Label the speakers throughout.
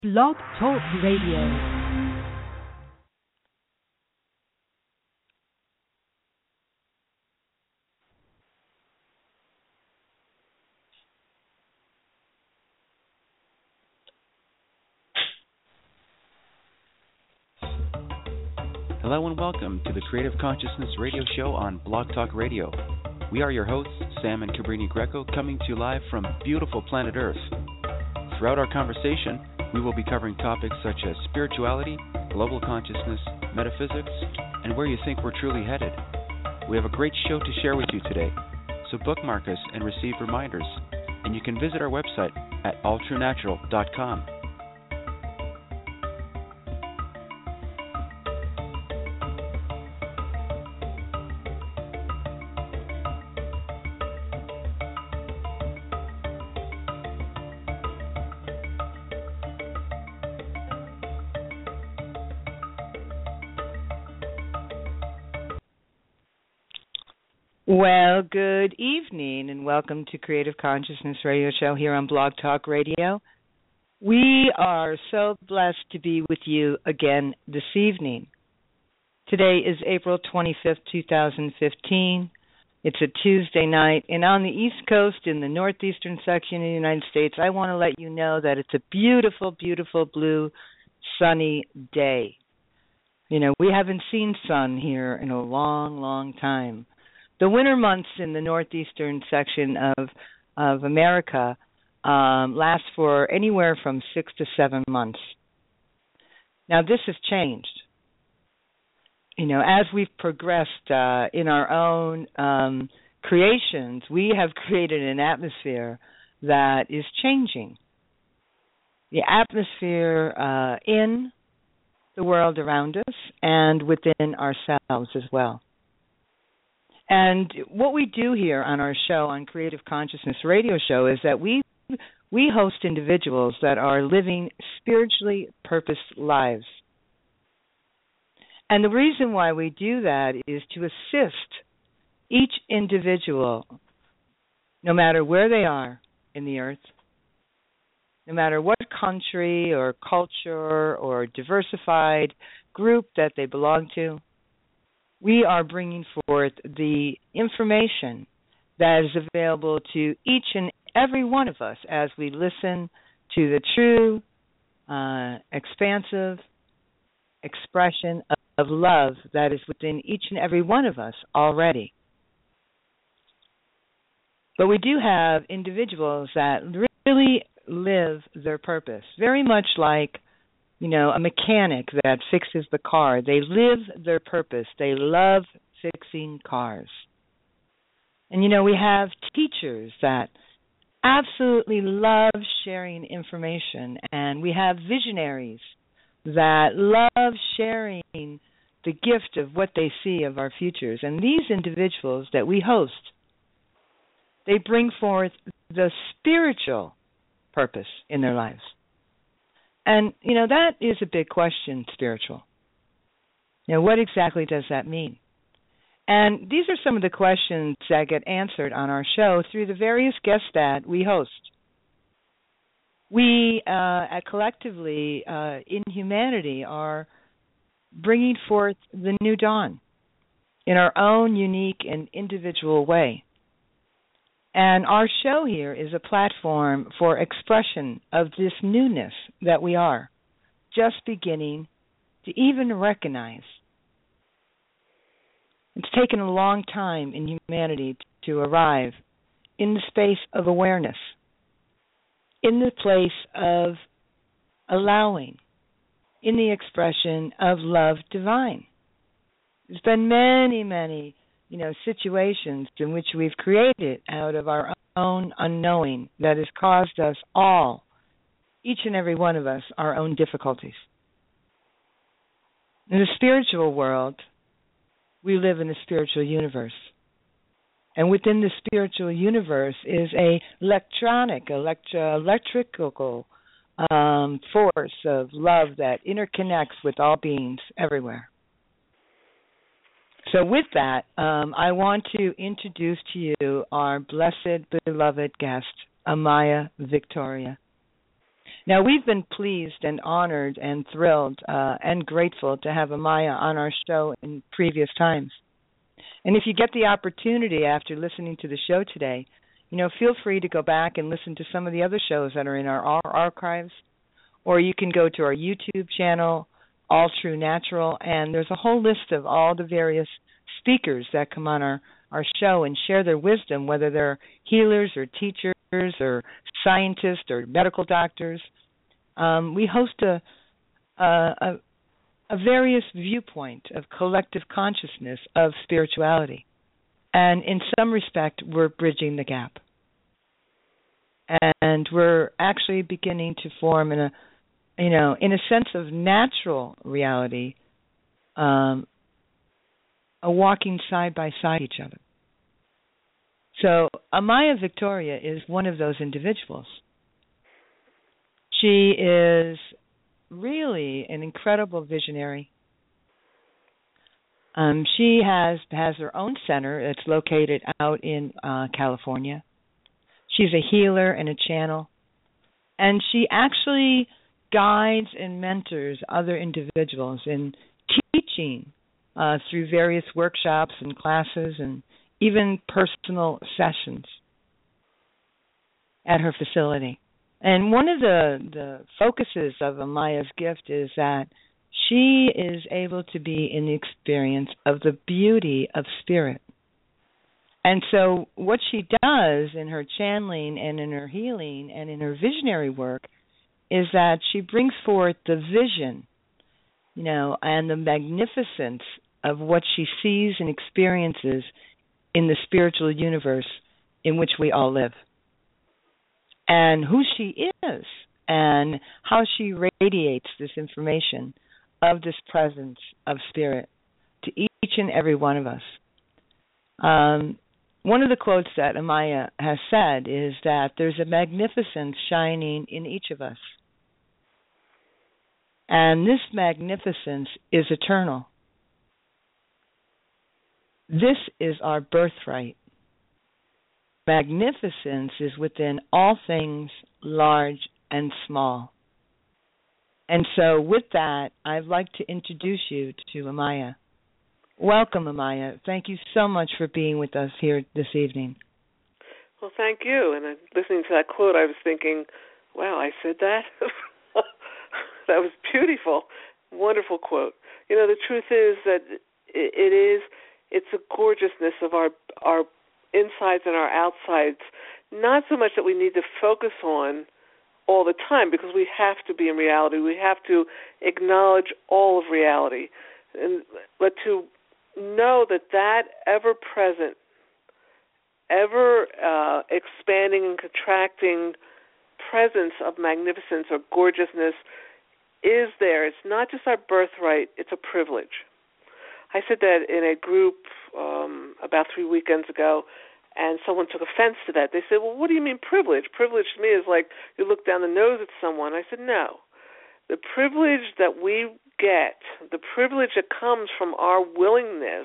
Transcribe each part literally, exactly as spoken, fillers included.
Speaker 1: Blog Talk Radio.
Speaker 2: Hello and welcome to the Creative Consciousness Radio Show on Blog Talk Radio. We are your hosts, Sam and Cabrini Greco, coming to you live from beautiful planet Earth. Throughout our conversation, we will be covering topics such as spirituality, global consciousness, metaphysics, and where you think we're truly headed. We have a great show to share with you today, so bookmark us and receive reminders. And you can visit our website at all true natural dot com.
Speaker 3: Well, good evening and welcome to Creative Consciousness Radio Show here on Blog Talk Radio. We are so blessed to be with you again this evening. Today is April twenty-fifth, twenty fifteen. It's a Tuesday night, and on the East Coast in the northeastern section of the United States, I want to let you know that it's a beautiful, beautiful blue sunny day. You know, we haven't seen sun here in a long, long time. The winter months in the northeastern section of of America um, last for anywhere from six to seven months. Now, this has changed. You know, as we've progressed uh, in our own um, creations, we have created an atmosphere that is changing. The atmosphere uh, in the world around us and within ourselves as well. And what we do here on our show, on Creative Consciousness Radio Show, is that we we host individuals that are living spiritually purposed lives. And the reason why we do that is to assist each individual, no matter where they are in the earth, no matter what country or culture or diversified group that they belong to. We are bringing forth the information that is available to each and every one of us as we listen to the true, uh, expansive expression of, of love that is within each and every one of us already. But we do have individuals that really live their purpose, very much like You know, a mechanic that fixes the car. They live their purpose. They love fixing cars. And, you know, we have teachers that absolutely love sharing information. And we have visionaries that love sharing the gift of what they see of our futures. And these individuals that we host, they bring forth the spiritual purpose in their lives. And, you know, that is a big question, spiritual. You know, what exactly does that mean? And these are some of the questions that get answered on our show through the various guests that we host. We, uh, collectively, uh, in humanity, are bringing forth the new dawn in our own unique and individual way. And our show here is a platform for expression of this newness that we are just beginning to even recognize. It's taken a long time in humanity to arrive in the space of awareness, in the place of allowing, in the expression of love divine. There's been many, many you know, situations in which we've created out of our own unknowing that has caused us all, each and every one of us, our own difficulties. In the spiritual world, we live in a spiritual universe. And within the spiritual universe is a electronic, electro, electrical um, force of love that interconnects with all beings everywhere. So with that, um, I want to introduce to you our blessed, beloved guest, Amaya Victoria. Now, we've been pleased and honored and thrilled uh, and grateful to have Amaya on our show in previous times. And if you get the opportunity after listening to the show today, you know, feel free to go back and listen to some of the other shows that are in our, our archives, or you can go to our YouTube channel, All True Natural, and there's a whole list of all the various speakers that come on our, our show and share their wisdom, whether they're healers or teachers or scientists or medical doctors. Um, we host a, a, a, a various viewpoint of collective consciousness of spirituality. And in some respect, we're bridging the gap. And we're actually beginning to form in a, you know, in a sense of natural reality, um, a walking side by side each other. So Amaya Victoria is one of those individuals. She is really an incredible visionary. Um, she has has her own center. It's located out in uh, California. She's a healer and a channel, and she actually guides and mentors other individuals in teaching uh, through various workshops and classes and even personal sessions at her facility. And one of the, the focuses of Amaya's gift is that she is able to be in the experience of the beauty of spirit. And so what she does in her channeling and in her healing and in her visionary work is that she brings forth the vision, you know, and the magnificence of what she sees and experiences in the spiritual universe in which we all live, and who she is and how she radiates this information of this presence of spirit to each and every one of us. Um, one of the quotes that Amaya has said is that there's a magnificence shining in each of us. And this magnificence is eternal. This is our birthright. Magnificence is within all things, large and small. And so with that, I'd like to introduce you to Amaya. Welcome, Amaya. Thank you so much for being with us here this evening.
Speaker 4: Well, thank you. And listening to that quote, I was thinking, wow, I said that? That was beautiful. Wonderful quote. You know, the truth is that it is, it's a gorgeousness of our our insides and our outsides, not so much that we need to focus on all the time, because we have to be in reality. We have to acknowledge all of reality. And but to know that that ever-present, ever uh, expanding and contracting presence of magnificence or gorgeousness is there. It's not just our birthright, it's a privilege. I said that in a group um, about three weekends ago, and someone took offense to that. They said, well, what do you mean privilege? Privilege to me is like you look down the nose at someone. I said, no. The privilege that we get, the privilege that comes from our willingness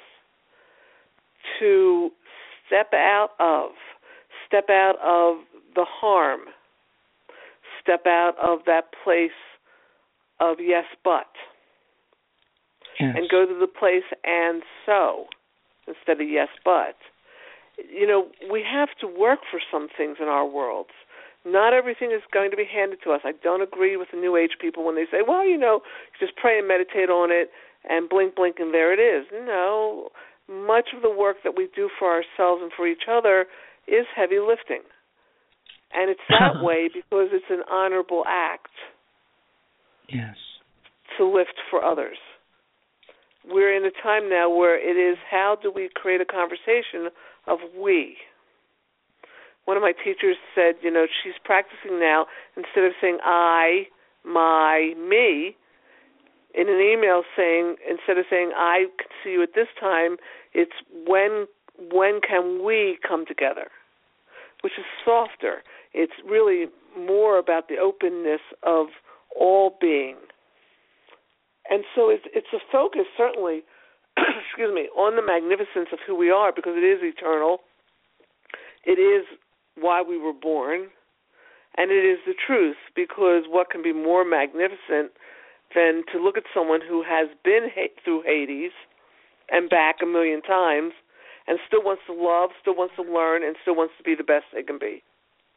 Speaker 4: to step out of, step out of the harm, step out of that place of yes, but,
Speaker 3: yes,
Speaker 4: and go to the place and so instead of yes, but. You know, we have to work for some things in our worlds. Not everything is going to be handed to us. I don't agree with the New Age people when they say, well, you know, just pray and meditate on it and blink, blink, and there it is. No, much of the work that we do for ourselves and for each other is heavy lifting. And it's that way because it's an honorable act.
Speaker 3: Yes.
Speaker 4: To lift for others. We're in a time now where it is how do we create a conversation of we. One of my teachers said, you know, she's practicing now, instead of saying I, my, me, in an email saying, instead of saying I can see you at this time, it's when when can we come together, which is softer. It's really more about the openness of all being. And so it's, it's a focus, certainly, excuse me, on the magnificence of who we are, because it is eternal. It is why we were born. And it is the truth, because what can be more magnificent than to look at someone who has been through Hades and back a million times and still wants to love, still wants to learn, and still wants to be the best they can be.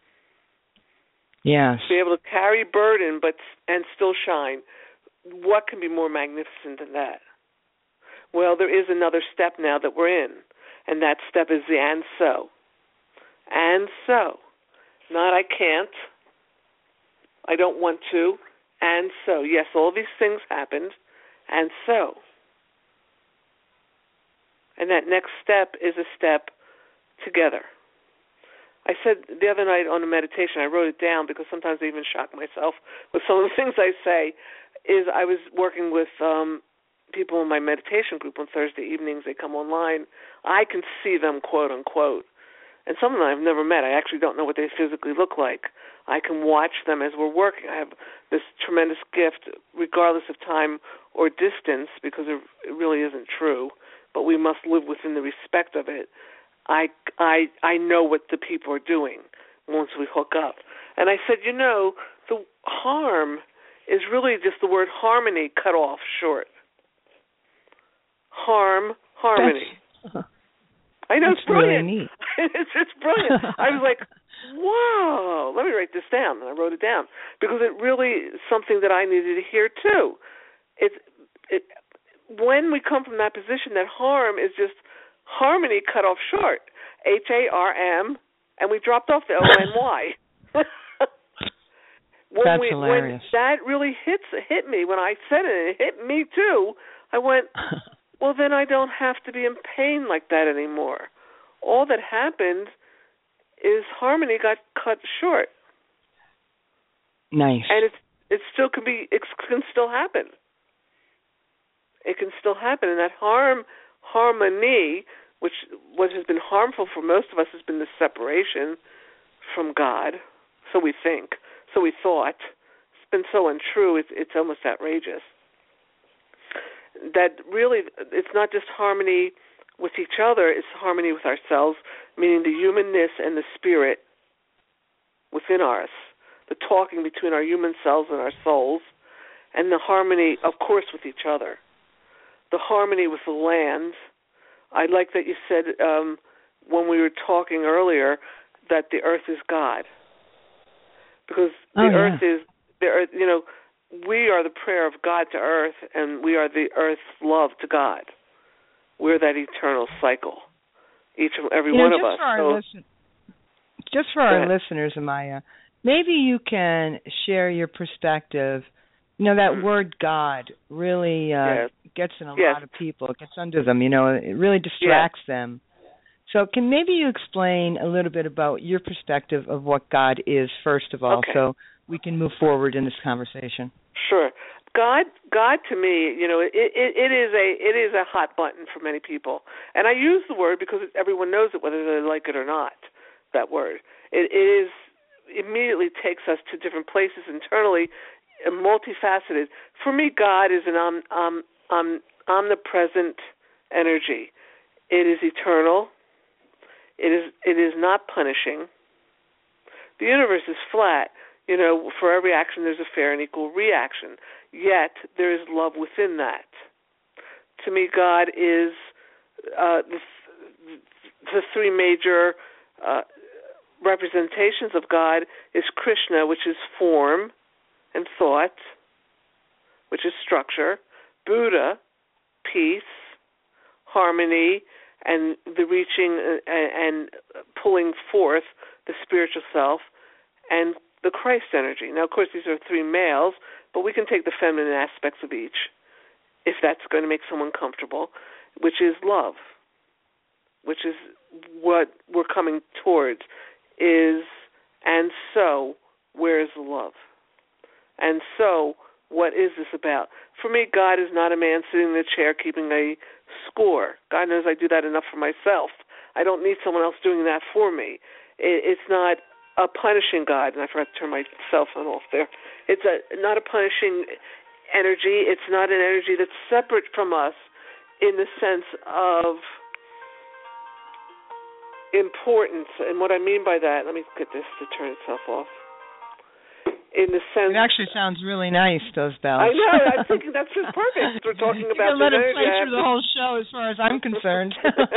Speaker 3: Yes.
Speaker 4: To be able to carry burden but and still shine. What can be more magnificent than that? Well, there is another step now that we're in, and that step is the and so. And so. Not I can't, I don't want to, and so. Yes, all these things happened, and so. And that next step is a step together. I said the other night on a meditation, I wrote it down because sometimes I even shock myself with some of the things I say, is I was working with um, people in my meditation group on Thursday evenings. They come online. I can see them, quote, unquote. And some of them I've never met. I actually don't know what they physically look like. I can watch them as we're working. I have this tremendous gift, regardless of time or distance, because it really isn't true, but we must live within the respect of it. I, I, I know what the people are doing once we hook up. And I said, you know, the harm is really just the word harmony cut off short. Harm, harmony.
Speaker 3: That's,
Speaker 4: I know,
Speaker 3: it's
Speaker 4: it's brilliant.
Speaker 3: Really neat.
Speaker 4: it's, it's brilliant. I was like, whoa, let me write this down. And I wrote it down because it really is something that I needed to hear too. It's, it, when we come from that position that harm is just harmony cut off short, H A R M, and we dropped off the O N Y. when
Speaker 3: That's
Speaker 4: we,
Speaker 3: hilarious.
Speaker 4: When that really hits hit me, when I said it, it hit me too, I went, well, then I don't have to be in pain like that anymore. All that happened is harmony got cut short.
Speaker 3: Nice.
Speaker 4: And it's it still can be it can still happen. It can still happen, and that harm harmony, which what has been harmful for most of us has been the separation from God. So we think, so we thought. It's been so untrue. It's it's almost outrageous. That really, it's not just harmony with each other, it's harmony with ourselves, meaning the humanness and the spirit within us, the talking between our human selves and our souls, and the harmony, of course, with each other. The harmony with the land. I like that you said um, when we were talking earlier that the earth is God. Because the
Speaker 3: oh, yeah.
Speaker 4: earth is, the earth, you know, we are the prayer of God to earth, and we are the earth's love to God. We're that eternal cycle, each and every
Speaker 3: you know,
Speaker 4: one of
Speaker 3: just
Speaker 4: us.
Speaker 3: For our
Speaker 4: so,
Speaker 3: listen- just for our listeners, Amaya, maybe you can share your perspective. You know, that mm-hmm. word God really uh,
Speaker 4: yes.
Speaker 3: gets in a
Speaker 4: yes.
Speaker 3: lot of people. It gets under them. You know, it really distracts yes. them. So can maybe you explain a little bit about your perspective of what God is, first of all,
Speaker 4: okay.
Speaker 3: so we can move forward in this conversation.
Speaker 4: Sure. God, God to me, you know, it, it, it is a it is a hot button for many people, and I use the word because everyone knows it, whether they like it or not. That word, it, it is immediately takes us to different places internally, multifaceted. For me, God is an um, um, um, omnipresent energy. It is eternal. It is it is not punishing. The universe is flat. You know, for every action there's a fair and equal reaction. Yet there is love within that. To me, God is uh, the, the three major uh, representations of God is Krishna, which is form and thought, which is structure, Buddha, peace, harmony, and the reaching and pulling forth the spiritual self, and the Christ energy. Now, of course, these are three males, but we can take the feminine aspects of each if that's going to make someone comfortable, which is love, which is what we're coming towards, is, and so, where is the love? And so, what is this about? For me, God is not a man sitting in a chair keeping a score. God knows I do that enough for myself. I don't need someone else doing that for me. It's not a punishing God, and I forgot to turn my cell phone off there. It's a not a punishing energy. It's not an energy that's separate from us in the sense of importance. And what I mean by that, let me get this to turn itself off. in the sense.
Speaker 3: It actually sounds really nice, those bells.
Speaker 4: I know. I'm thinking that's just perfect. We're talking
Speaker 3: you
Speaker 4: about.
Speaker 3: You can let it play
Speaker 4: energy.
Speaker 3: through the whole show, as far as I'm concerned.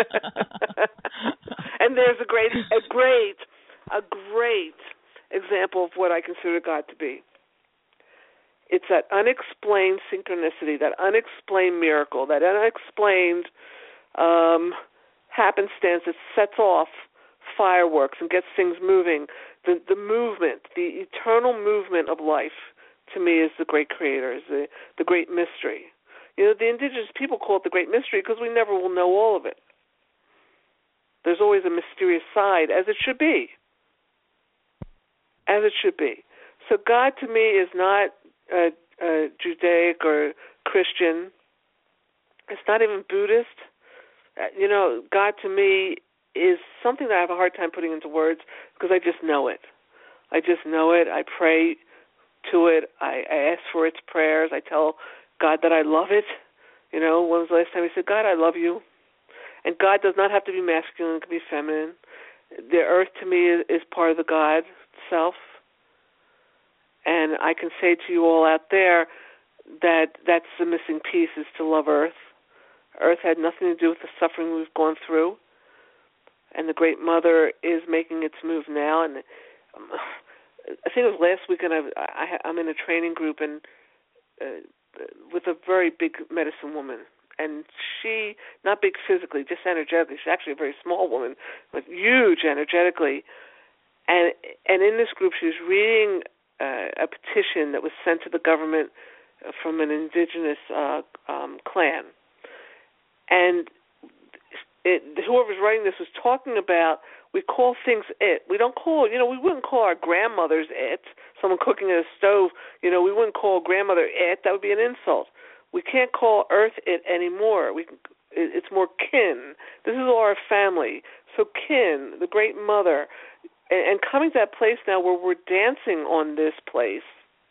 Speaker 4: And there's a great, a great, a great example of what I consider God to be. It's that unexplained synchronicity, that unexplained miracle, that unexplained um, happenstance that sets off fireworks and gets things moving. The the movement, the eternal movement of life, to me, is the great creator, is the, the great mystery. You know, the indigenous people call it the great mystery because we never will know all of it. There's always a mysterious side, as it should be. As it should be. So God, to me, is not uh, uh, Judaic or Christian. It's not even Buddhist. Uh, you know, God, to me, is something that I have a hard time putting into words because I just know it. I just know it. I pray to it. I, I ask for its prayers. I tell God that I love it. You know, when was the last time I said, God, I love you? And God does not have to be masculine. It can be feminine. The earth, to me, is, is part of the God self. And I can say to you all out there that that's the missing piece, is to love Earth. Earth had nothing to do with the suffering we've gone through. And the Great Mother is making its move now. And um, I think it was last weekend, I, I, I'm in a training group and uh, with a very big medicine woman. And she, not big physically, just energetically. She's actually a very small woman, but huge energetically. And and in this group, she was reading uh, a petition that was sent to the government from an indigenous uh, um, clan. And it, whoever's writing this was talking about, we call things it. We don't call, you know, we wouldn't call our grandmothers it. Someone cooking in a stove, you know, we wouldn't call grandmother it. That would be an insult. We can't call Earth it anymore. We can, it's more kin. This is all our family. So kin, the Great Mother, and, and coming to that place now where we're dancing on this place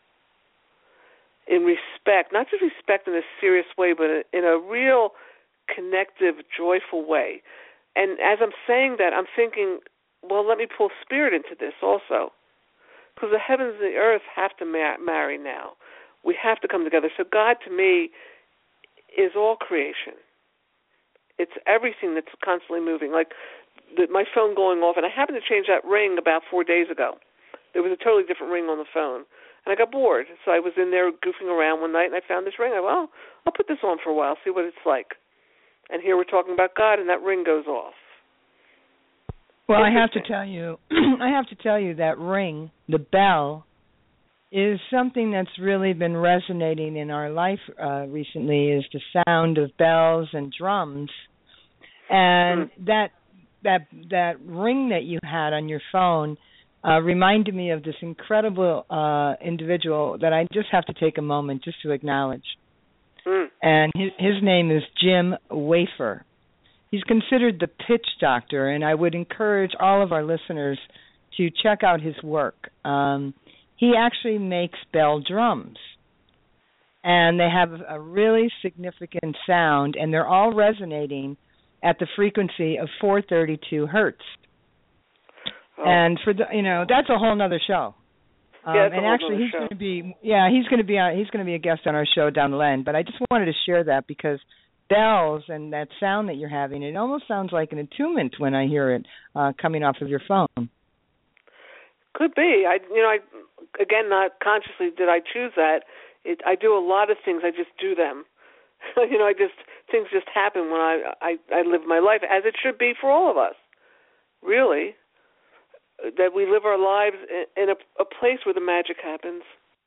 Speaker 4: in respect, not just respect in a serious way, but in a real connective, joyful way. And as I'm saying that, I'm thinking, well, let me pull spirit into this also, because the heavens and the earth have to ma- marry now. We have to come together. So God, to me, is all creation. It's everything that's constantly moving. Like the, my phone going off, and I happened to change that ring about four days ago. There was a totally different ring on the phone, and I got bored. So I was in there goofing around one night, and I found this ring. I went, well, I'll put this on for a while, see what it's like. And here we're talking about God, and that ring goes off.
Speaker 3: Well, I have to tell you, I have to tell you that ring, the bell, is something that's really been resonating in our life uh, recently, is the sound of bells and drums. And mm. that that that ring that you had on your phone uh, reminded me of this incredible uh, individual that I just have to take a moment just to acknowledge. Mm. And his, his name is Jim Wafer. He's considered the pitch doctor, and I would encourage all of our listeners to check out his work. Um, he actually makes bell drums, and they have a really significant sound, and they're all resonating at the frequency of four thirty-two hertz. Oh. And for the, you know, that's a whole nother show. Um,
Speaker 4: yeah,
Speaker 3: and actually, he's going to be yeah, he's going to be on, he's going to be a guest on our show down the line. But I just wanted to share that because bells and that sound that you're having, it almost sounds like an attunement when I hear it uh, coming off of your phone.
Speaker 4: Could be. I, you know, I again, not consciously did I choose that. It, I do a lot of things. I just do them. you know, I just things just happen when I, I I live my life as it should be for all of us. Really, that we live our lives in, in a, a place where the magic happens.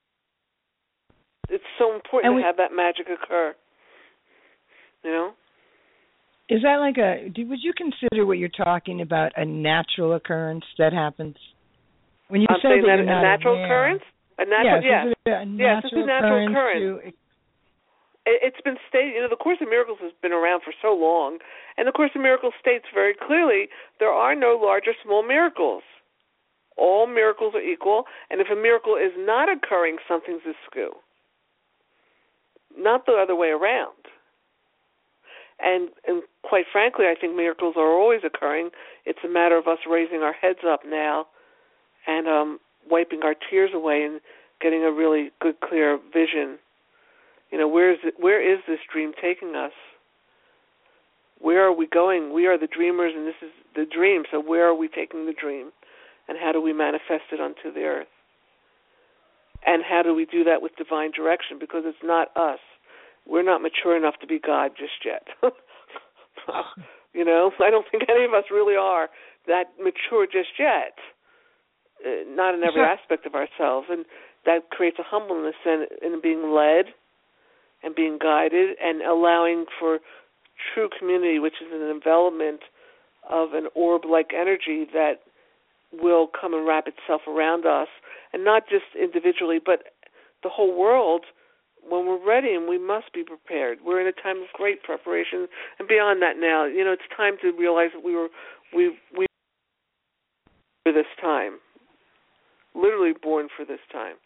Speaker 4: It's so important we, to have that magic occur. You know.
Speaker 3: Is that like a? Do, would you consider what you're talking about a natural occurrence that happens? When you
Speaker 4: I'm
Speaker 3: say
Speaker 4: saying
Speaker 3: that,
Speaker 4: that a natural
Speaker 3: aware,
Speaker 4: occurrence? A natural,
Speaker 3: yes,
Speaker 4: yes.
Speaker 3: Is it a natural
Speaker 4: yes, it's a natural occurrence.
Speaker 3: To...
Speaker 4: It's been stated, you know, the Course in Miracles has been around for so long, and the Course in Miracles states very clearly there are no large or small miracles. All miracles are equal, and if a miracle is not occurring, something's askew. Not the other way around. And, and quite frankly, I think miracles are always occurring. It's a matter of us raising our heads up now and um, wiping our tears away and getting a really good, clear vision. You know, where is it, where is this dream taking us? Where are we going? We are the dreamers, and this is the dream. So where are we taking the dream, and how do we manifest it onto the earth? And how do we do that with divine direction? Because it's not us. We're not mature enough to be God just yet. You know, I don't think any of us really are that mature just yet. Uh, not in every sure. aspect of ourselves, and that creates a humbleness in, in being led and being guided and allowing for true community, which is an envelopment of an orb-like energy that will come and wrap itself around us, and not just individually, but the whole world when we're ready, and we must be prepared. We're in a time of great preparation, and beyond that now, you know, it's time to realize that we were we we for this time. Literally born for this time.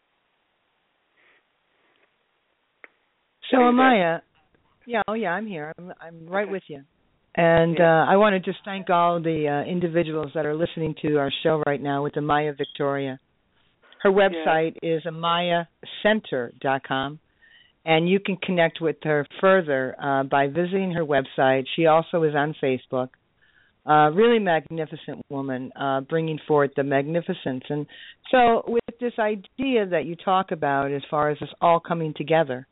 Speaker 3: So, Amaya, yeah, oh yeah, I'm here. I'm, I'm right okay. with you. And yeah. uh, I want to just thank all the uh, individuals that are listening to our show right now with Amaya Victoria. Her website yeah. is amaya center dot com, and you can connect with her further uh, by visiting her website. She also is on Facebook. Uh, really magnificent woman, uh, bringing forth the magnificence. And so with this idea that you talk about as far as us all coming together,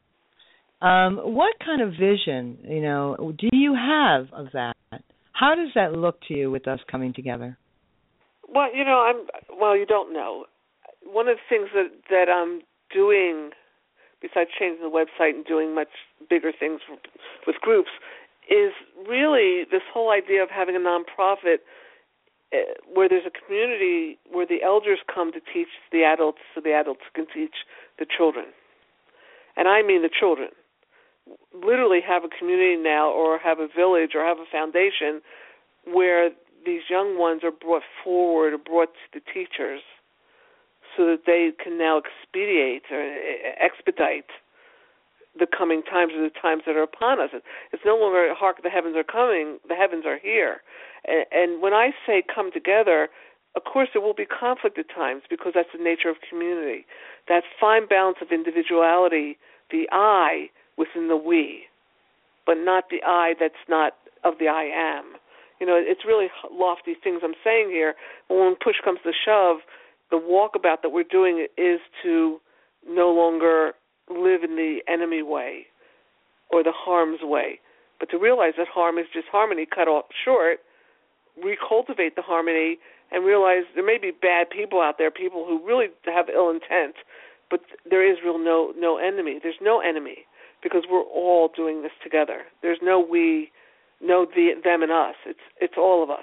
Speaker 3: um, what kind of vision, you know, do you have of that? How does that look to you with us coming together?
Speaker 4: Well, you know, I'm, well, you don't know. One of the things that, that I'm doing, besides changing the website and doing much bigger things with groups, is really this whole idea of having a nonprofit uh, where there's a community where the elders come to teach the adults so the adults can teach the children. And I mean the children. Literally have a community now, or have a village, or have a foundation where these young ones are brought forward or brought to the teachers so that they can now expedite or expedite the coming times or the times that are upon us. It's no longer, hark, the heavens are coming, the heavens are here. And, and when I say come together, of course there will be conflict at times because that's the nature of community. That fine balance of individuality, the I within the we, but not the I that's not of the I am. You know, it's really lofty things I'm saying here. But when push comes to shove, the walkabout that we're doing is to no longer live in the enemy way or the harm's way, but to realize that harm is just harmony cut off short, recultivate the harmony, and realize there may be bad people out there, people who really have ill intent, but there is real no no enemy. There's no enemy because we're all doing this together. There's no we, no the, them and us. It's it's all of us,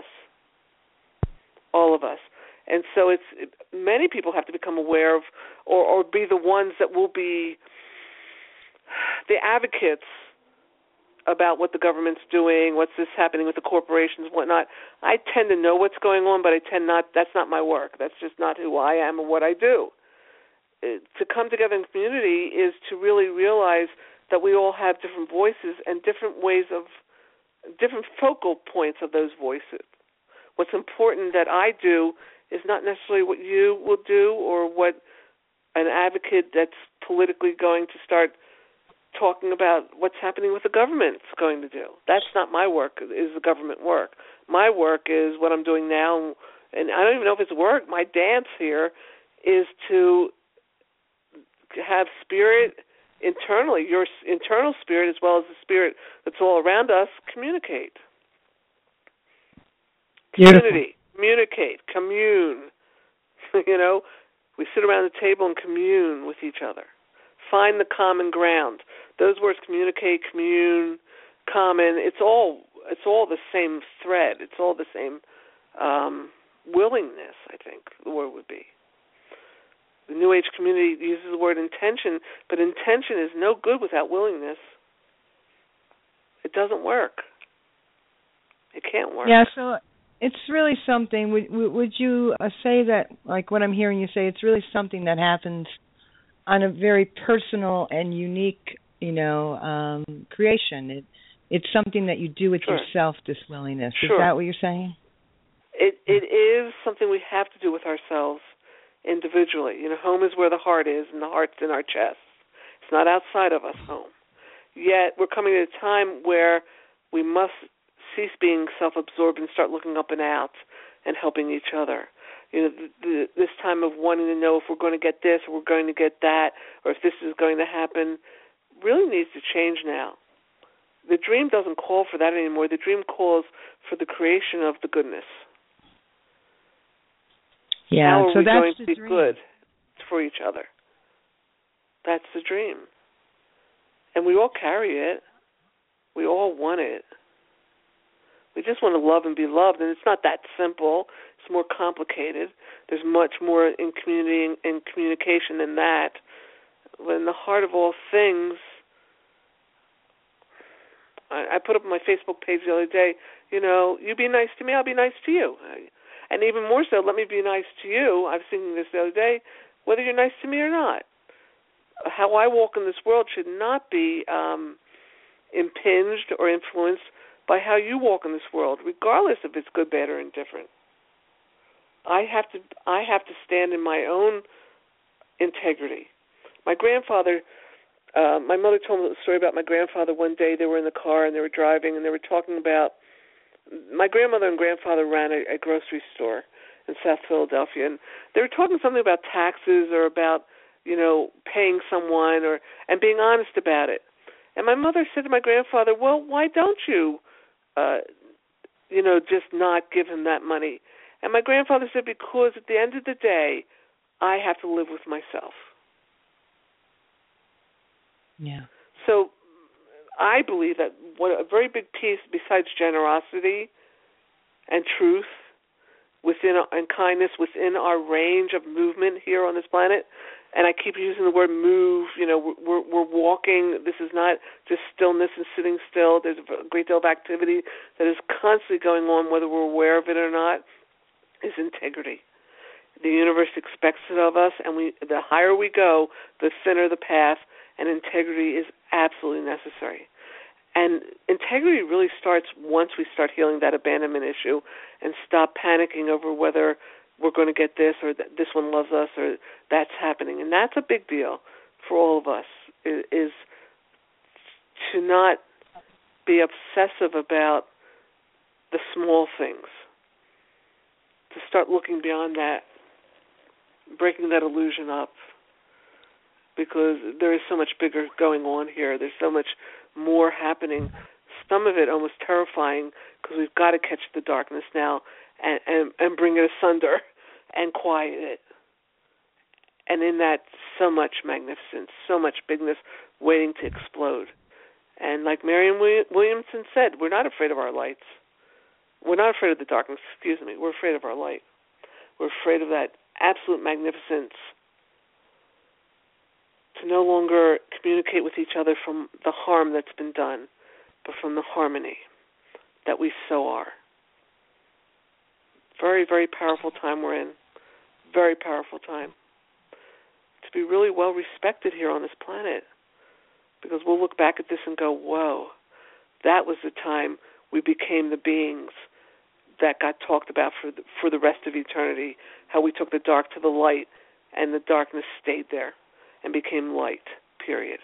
Speaker 4: all of us. And so it's it, many people have to become aware of, or, or be the ones that will be the advocates about what the government's doing, what's this happening with the corporations, whatnot. I tend to know what's going on, but I tend not, that's not my work. That's just not who I am or what I do. It, to come together in community is to really realize that we all have different voices and different ways of, different focal points of those voices. What's important that I do is not necessarily what you will do or what an advocate that's politically going to start talking about what's happening with the government is going to do. That's not my work, is the government work. My work is what I'm doing now, and I don't even know if it's work. My dance here is to have spirit internally, your internal spirit as well as the spirit that's all around us, communicate.
Speaker 3: Beautiful.
Speaker 4: Community. Communicate, commune. You know, we sit around the table and commune with each other. Find the common ground. Those words, communicate, commune, common, it's all it's all the same thread. It's all the same um, willingness, I think the word would be. The New Age community uses the word intention, but intention is no good without willingness. It doesn't work. It can't work.
Speaker 3: Yeah, so it's really something, would, would you uh, say that, like what I'm hearing you say, it's really something that happens on a very personal and unique, you know, um, creation. It, it's something that you do with
Speaker 4: sure.
Speaker 3: yourself, this willingness.
Speaker 4: Sure.
Speaker 3: Is that what you're saying?
Speaker 4: It It is something we have to do with ourselves. individually. You know, home is where the heart is, and the heart's in our chest. It's not outside of us, home. Yet we're coming to a time where we must cease being self-absorbed and start looking up and out and helping each other. You know, the, the, this time of wanting to know if we're going to get this or we're going to get that or if this is going to happen really needs to change now. The dream doesn't call for that anymore. The dream calls for the creation of the goodness.
Speaker 3: Yeah,
Speaker 4: How are
Speaker 3: so
Speaker 4: we
Speaker 3: that's
Speaker 4: going
Speaker 3: the
Speaker 4: to be
Speaker 3: dream.
Speaker 4: good for each other? That's the dream. And we all carry it. We all want it. We just want to love and be loved, and it's not that simple. It's more complicated. There's much more in community and communication than that. But in the heart of all things, I, I put up on my Facebook page the other day, you know, you be nice to me, I'll be nice to you. And even more so, let me be nice to you. I was thinking this the other day, whether you're nice to me or not. How I walk in this world should not be um, impinged or influenced by how you walk in this world, regardless if it's good, bad, or indifferent. I have to I have to stand in my own integrity. My grandfather, uh, my mother told me a story about my grandfather. One day they were in the car and they were driving and they were talking about, my grandmother and grandfather ran a, a grocery store in South Philadelphia, and they were talking something about taxes or about, you know, paying someone or and being honest about it. And my mother said to my grandfather, well, why don't you, uh, you know, just not give him that money? And my grandfather said, because at the end of the day, I have to live with myself.
Speaker 3: Yeah.
Speaker 4: So I believe that what a very big piece, besides generosity and truth within and kindness within our range of movement here on this planet, and I keep using the word move, you know, we're, we're walking. This is not just stillness and sitting still. There's a great deal of activity that is constantly going on, whether we're aware of it or not, is integrity. The universe expects it of us, and we, the higher we go, the thinner the path, and integrity is absolutely necessary. And integrity really starts once we start healing that abandonment issue and stop panicking over whether we're going to get this or th- this one loves us or that's happening. And that's a big deal for all of us, is, is to not be obsessive about the small things, to start looking beyond that, breaking that illusion up, because there is so much bigger going on here. There's so much more happening, some of it almost terrifying, because we've got to catch the darkness now and, and, and bring it asunder and quiet it. And in that, so much magnificence, so much bigness waiting to explode. And like Marianne Williamson said, we're not afraid of our lights. We're not afraid of the darkness, excuse me. We're afraid of our light. We're afraid of that absolute magnificence, to no longer communicate with each other from the harm that's been done, but from the harmony that we so are. Very, very powerful time we're in. Very powerful time. To be really well respected here on this planet, because we'll look back at this and go, whoa, that was the time we became the beings that got talked about for the, for the rest of eternity, how we took the dark to the light and the darkness stayed there and became light, period.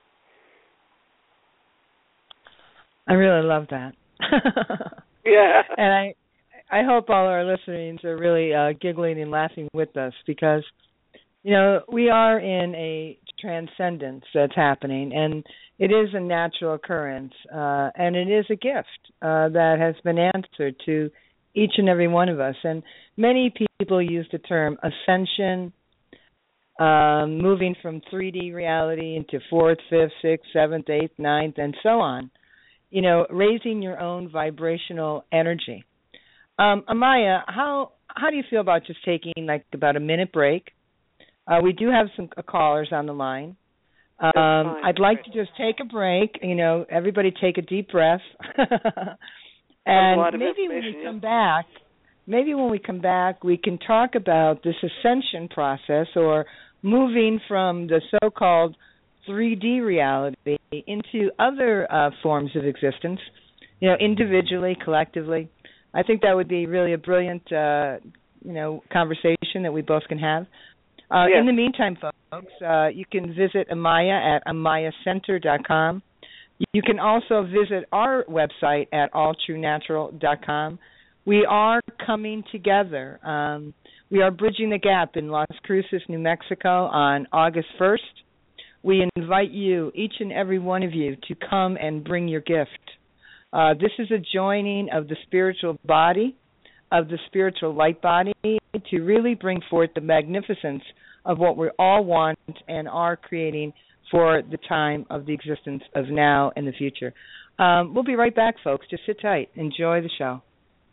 Speaker 3: I really love that.
Speaker 4: Yeah.
Speaker 3: And I I hope all our listeners are really uh, giggling and laughing with us, because, you know, we are in a transcendence that's happening, and it is a natural occurrence, uh, and it is a gift uh, that has been answered to each and every one of us. And many people use the term ascension, um, moving from three D reality into fourth, fifth, sixth, seventh, eighth, ninth, and so on. You know, raising your own vibrational energy. Um, Amaya, how how do you feel about just taking like about a minute break? Uh, we do have some uh, callers on the line. Um, I'd like to just take a break. You know, everybody take a deep breath, and maybe when we come back, maybe when we come back, we can talk about this ascension process, or moving from the so-called three D reality into other uh, forms of existence. You know, individually, collectively. I think that would be really a brilliant uh, you know, conversation that we both can have. Uh,
Speaker 4: yes.
Speaker 3: In the meantime, folks, uh, you can visit Amaya at amaya center dot com. You can also visit our website at all true natural dot com. We are coming together. Um, we are bridging the gap in Las Cruces, New Mexico on August first. We invite you, each and every one of you, to come and bring your gift. Uh, this is a joining of the spiritual body, of the spiritual light body, to really bring forth the magnificence of what we all want and are creating for the time of the existence of now and the future. Um, we'll be right back, folks. Just sit tight. Enjoy the show.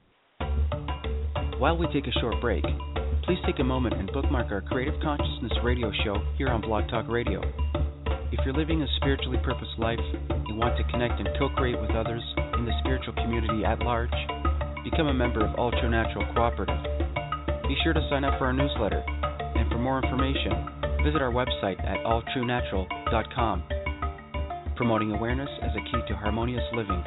Speaker 2: While we take a short break, please take a moment and bookmark our Creative Consciousness radio show here on Blog Talk Radio. If you're living a spiritually purposed life and want to connect and co-create with others in the spiritual community at large, become a member of Ultra Natural Cooperative. Be sure to sign up for our newsletter, and for more information, visit our website at all true natural dot com, promoting awareness as a key to harmonious living.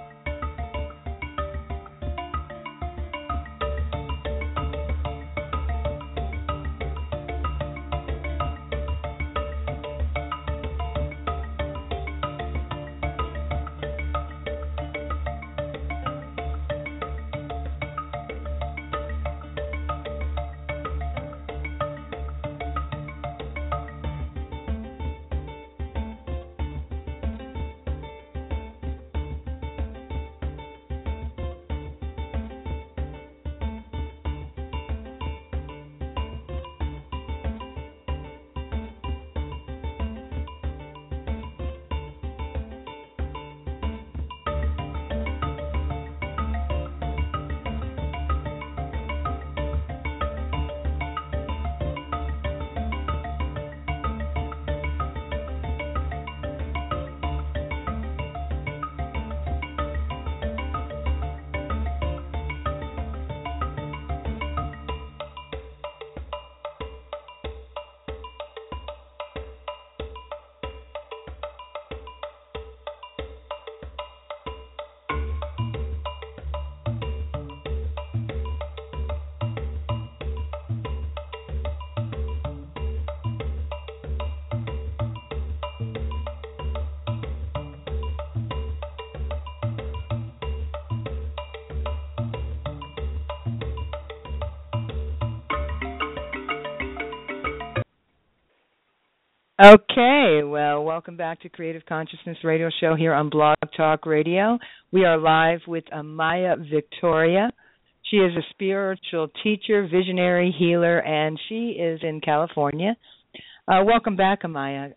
Speaker 3: Okay, well, welcome back to Creative Consciousness Radio Show here on Blog Talk Radio. We are live with Amaya Victoria. She is a spiritual teacher, visionary, healer, and she is in California. Uh, welcome back, Amaya.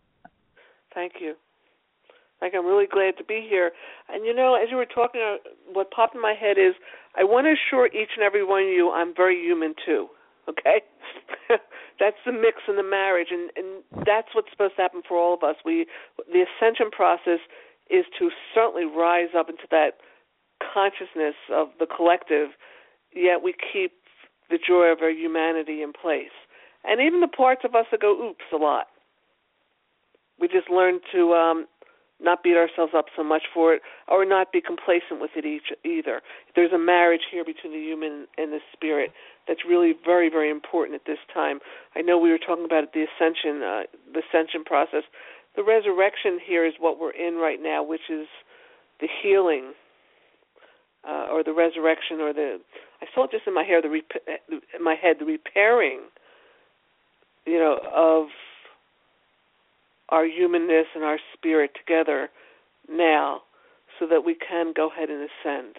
Speaker 4: Thank you. Like, I'm really glad to be here. And, you know, as you were talking, uh, what popped in my head is I want to assure each and every one of you I'm very human, too, okay? That's the mix in the marriage, and, and that's what's supposed to happen for all of us. We, the ascension process is to certainly rise up into that consciousness of the collective, yet we keep the joy of our humanity in place. And even the parts of us that go oops a lot. We just learn to um, not beat ourselves up so much for it, or not be complacent with it each, either. There's a marriage here between the human and the spirit that's really very, very important at this time. I know we were talking about it, the ascension, uh, the ascension process. The resurrection here is what we're in right now, which is the healing, uh, or the resurrection, or the I saw it just in my hair, the rep- in my head, the repairing, you know, of our humanness and our spirit together now, so that we can go ahead and ascend.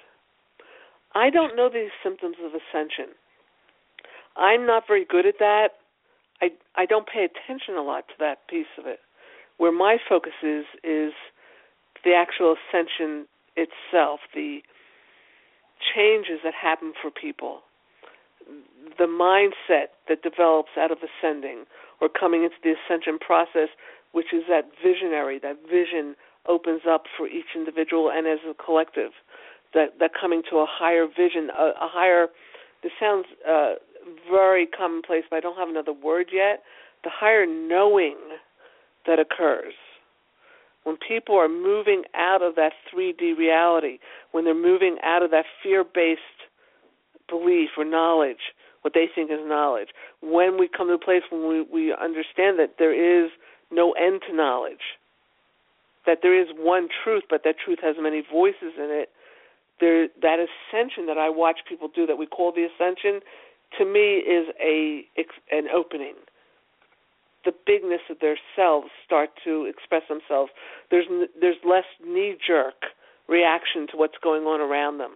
Speaker 4: I don't know these symptoms of ascension. I'm not very good at that. I, I don't pay attention a lot to that piece of it. Where my focus is, is the actual ascension itself, the changes that happen for people, the mindset that develops out of ascending or coming into the ascension process, which is that visionary, that vision opens up for each individual and as a collective, that, that coming to a higher vision, a, a higher, this sounds uh, very commonplace, but I don't have another word yet, the higher knowing that occurs. When people are moving out of that three D reality, when they're moving out of that fear-based belief or knowledge, what they think is knowledge. When we come to a place when we, we understand that there is no end to knowledge, that there is one truth, but that truth has many voices in it, there, that ascension that I watch people do that we call the ascension, to me is a an opening. The bigness of their selves start to express themselves. There's there's less knee-jerk reaction to what's going on around them.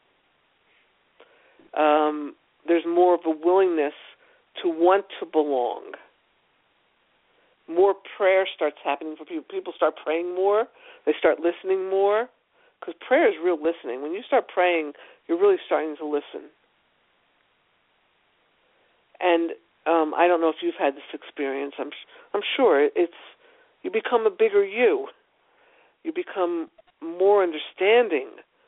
Speaker 4: Um, there's more of a willingness to want to belong. More prayer starts happening for people. People start praying more. They start listening more. Because prayer is real listening. When you start praying, you're really starting to listen. And um, I don't know if you've had this experience. I'm I'm sure it's you become a bigger you. You become more understanding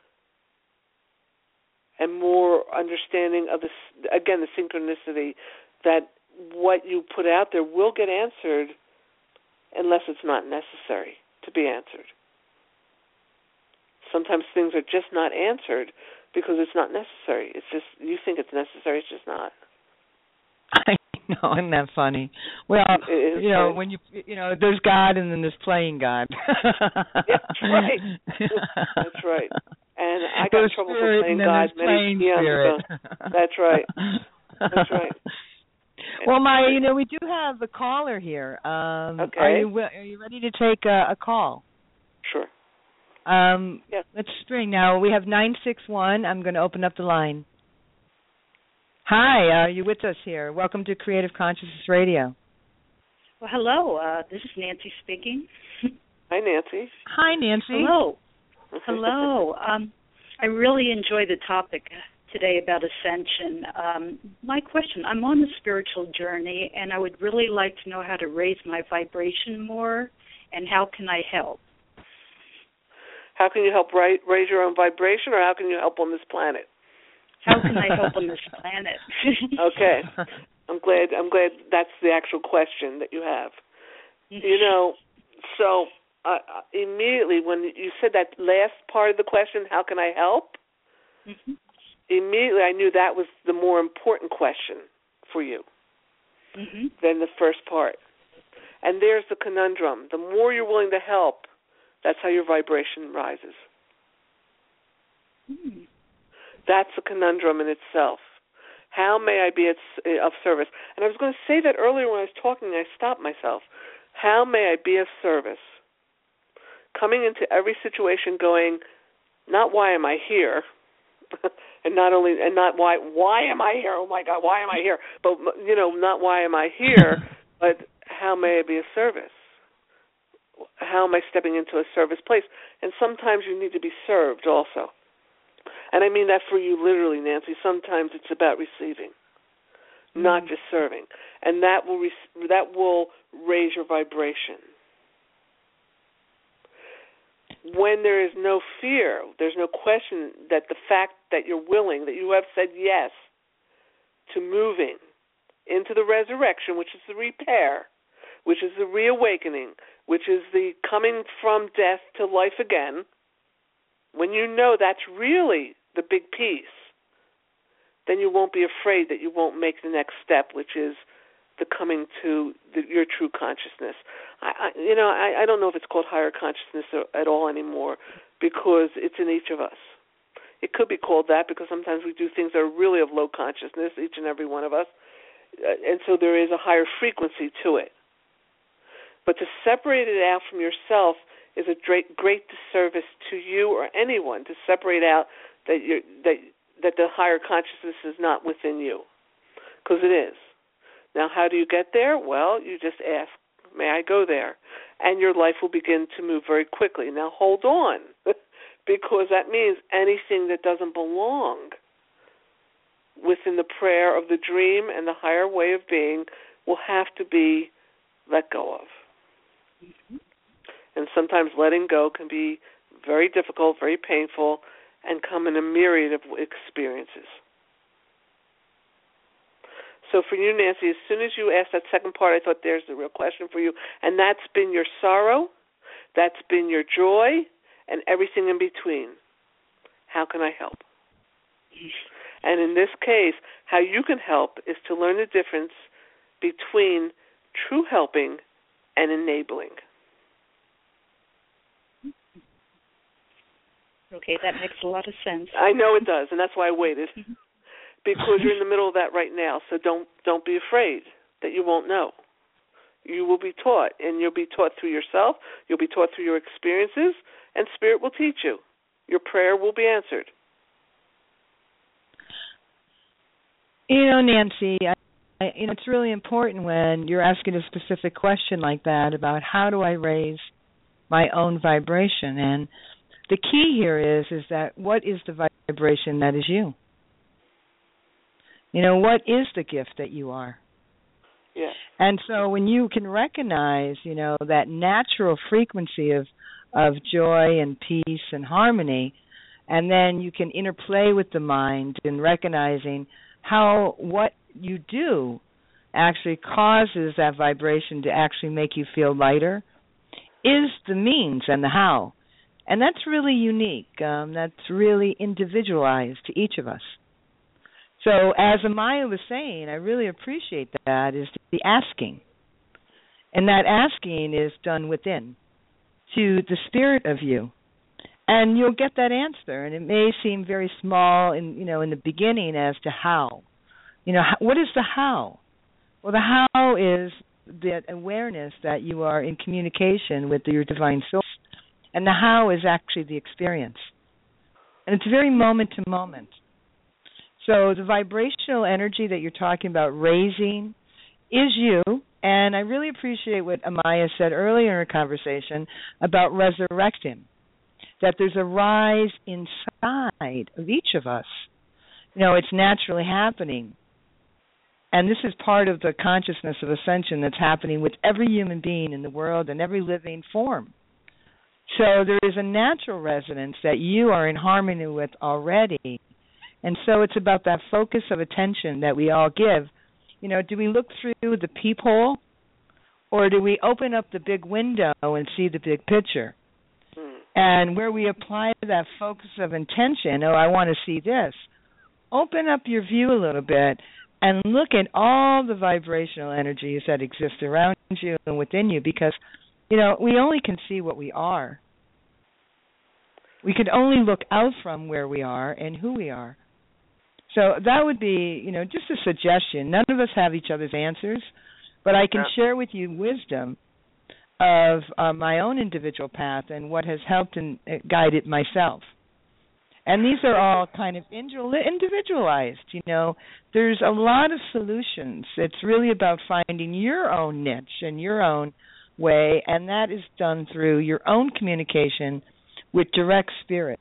Speaker 4: and more understanding of this. Again, the synchronicity that what you put out there will get answered unless it's not necessary to be answered. Sometimes things are just not answered because it's not necessary. It's just, you think it's necessary, it's just not.
Speaker 3: I know, isn't that funny? Well, you know, funny. when you, you know, there's God and then there's playing God.
Speaker 4: That's right. That's right. And I got in trouble for playing God many years ago. That's right. That's right.
Speaker 3: Well, Maya, you know, we do have a caller here. Um,
Speaker 4: okay.
Speaker 3: Are you are you ready to take a, a call?
Speaker 4: Sure.
Speaker 3: Um,
Speaker 4: yes.
Speaker 3: Let's string. Now, we have nine six one. I'm going to open up the line. Hi, are you with us here? Welcome to Creative Consciousness Radio.
Speaker 5: Well, hello. Uh, this is Nancy speaking.
Speaker 4: Hi, Nancy.
Speaker 3: Hi, Nancy.
Speaker 5: Hello. Hello. Um, I really enjoy the topic today about ascension. Um, my question, I'm on a spiritual journey, and I would really like to know how to raise my vibration more, and how can I help?
Speaker 4: How can you help right, raise your own vibration, or how can you help on this planet?
Speaker 5: How can I help on this planet?
Speaker 4: Okay. I'm glad I'm glad that's the actual question that you have. You know, so uh, immediately when you said that last part of the question, how can I help? Mm-hmm. Immediately I knew that was the more important question for you mm-hmm. than the first part. And there's the conundrum. The more you're willing to help, that's how your vibration rises. Mm. That's a conundrum in itself. How may I be of service? And I was going to say that earlier when I was talking, I stopped myself. How may I be of service? Coming into every situation going, not why am I here, and not only and not why why am I here? Oh my God, why am I here? But you know, not why am I here, but how may I be of service? How am I stepping into a service place? And sometimes you need to be served also. And I mean that for you literally, Nancy. Sometimes it's about receiving, mm-hmm. not just serving. And that will re- that will raise your vibration. When there is no fear, there's no question that the fact that you're willing, that you have said yes to moving into the resurrection, which is the repair, which is the reawakening, which is the coming from death to life again, when you know that's really the big piece, then you won't be afraid that you won't make the next step, which is the coming to the, your true consciousness. I, I, you know, I, I don't know if it's called higher consciousness at all anymore because it's in each of us. It could be called that because sometimes we do things that are really of low consciousness, each and every one of us, and so there is a higher frequency to it. But to separate it out from yourself is a great, great disservice to you or anyone, to separate out that you're, that that the higher consciousness is not within you, because it is. Now, how do you get there? Well, you just ask, may I go there? And your life will begin to move very quickly. Now, hold on, because that means anything that doesn't belong within the prayer of the dream and the higher way of being will have to be let go of. Mm-hmm. And sometimes letting go can be very difficult, very painful, and come in a myriad of experiences. So for you, Nancy, as soon as you asked that second part, I thought there's the real question for you. And that's been your sorrow, that's been your joy, and everything in between. How can I help? And in this case, how you can help is to learn the difference between true helping and enabling.
Speaker 5: Okay, that makes a lot of sense.
Speaker 4: I know it does, and that's why I waited, because you're in the middle of that right now. So don't don't be afraid that you won't know. You will be taught, and you'll be taught through yourself. You'll be taught through your experiences, and Spirit will teach you. Your prayer will be answered.
Speaker 3: You know, Nancy, I, I, you know, it's really important when you're asking a specific question like that about how do I raise my own vibration. And the key here is is that what is the vibration that is you? You know, what is the gift that you are?
Speaker 4: Yeah.
Speaker 3: And so when you can recognize, you know, that natural frequency of of joy and peace and harmony, and then you can interplay with the mind in recognizing how what you do actually causes that vibration to actually make you feel lighter, is the means and the how. And that's really unique. Um, that's really individualized to each of us. So as Amaya was saying, I really appreciate that, is the asking. And that asking is done within, to the spirit of you. And you'll get that answer. And it may seem very small in, you know, in the beginning as to how. You know, what is the how? Well, the how is the awareness that you are in communication with your divine source. And the how is actually the experience. And it's very moment to moment. So the vibrational energy that you're talking about raising is you, and I really appreciate what Amaya said earlier in our conversation about resurrecting, that there's a rise inside of each of us. You know, it's naturally happening. And this is part of the consciousness of ascension that's happening with every human being in the world and every living form. So there is a natural resonance that you are in harmony with already. And so it's about that focus of attention that we all give. You know, do we look through the peephole, or do we open up the big window and see the big picture? Mm. And where we apply that focus of intention, oh, I want to see this, open up your view a little bit and look at all the vibrational energies that exist around you and within you, because, you know, we only can see what we are. We can only look out from where we are and who we are. So that would be, you know, just a suggestion. None of us have each other's answers, but I can yeah. share with you wisdom of uh, my own individual path and what has helped and guided myself. And these are all kind of individualized, you know. There's a lot of solutions. It's really about finding your own niche and your own way, and that is done through your own communication with direct spirit.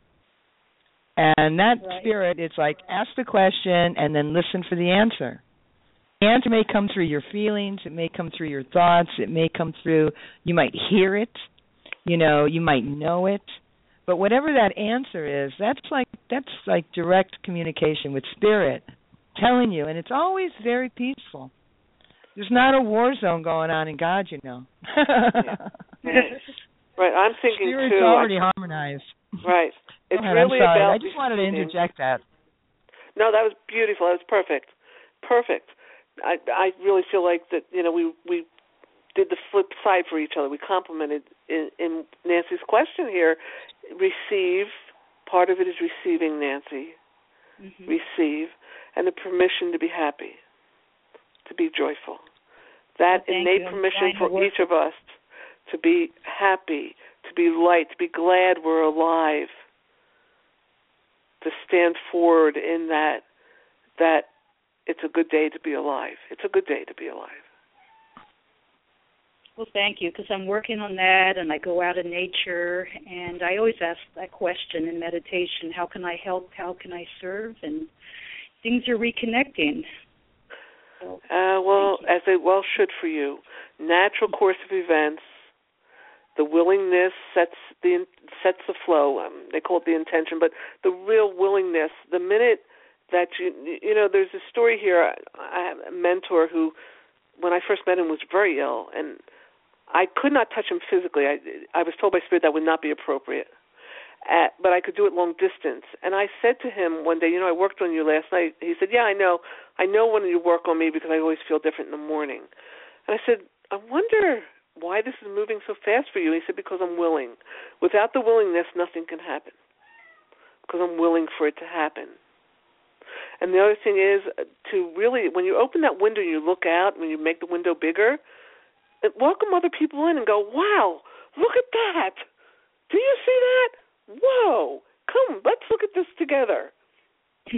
Speaker 3: And that right. spirit, it's like ask the question and then listen for the answer. The answer may come through your feelings. It may come through your thoughts. It may come through, you might hear it. You know, you might know it. But whatever that answer is, that's like that's like direct communication with spirit telling you. And it's always very peaceful. There's not a war zone going on in God, you know.
Speaker 4: yeah. Right, I'm thinking
Speaker 3: Spirit's
Speaker 4: too.
Speaker 3: It's already I, harmonized.
Speaker 4: Right. It's
Speaker 3: ahead,
Speaker 4: really
Speaker 3: I'm sorry.
Speaker 4: about.
Speaker 3: I just wanted to interject that.
Speaker 4: No, that was beautiful. That was perfect. Perfect. I I really feel like that. You know, we we did the flip side for each other. We complemented in, in Nancy's question here. Receive. Part of it is receiving, Nancy. Mm-hmm. Receive, and the permission to be happy, to be joyful. That
Speaker 5: well,
Speaker 4: innate
Speaker 5: you.
Speaker 4: permission for each of us to be happy, to be light, to be glad we're alive, to stand forward in that that it's a good day to be alive. It's a good day to be alive.
Speaker 5: Well, thank you, because I'm working on that, and I go out in nature, and I always ask that question in meditation, how can I help, how can I serve, and things are reconnecting. So,
Speaker 4: uh, well, as they well should for you. Natural course of events. The willingness sets the sets the flow. Um, they call it the intention, but the real willingness. The minute that you you know, there's a story here. I have a mentor who, when I first met him, was very ill, and I could not touch him physically. I I was told by Spirit that would not be appropriate. At, but I could do it long distance. And I said to him one day, you know, I worked on you last night. He said, yeah, I know. I know when you work on me because I always feel different in the morning. And I said, I wonder why this is moving so fast for you. He said, because I'm willing. Without the willingness, nothing can happen. Because I'm willing for it to happen. And the other thing is to really, when you open that window, you look out, when you make the window bigger, welcome other people in and go, wow, look at that. Do you see that? Whoa, come, let's look at this together. It's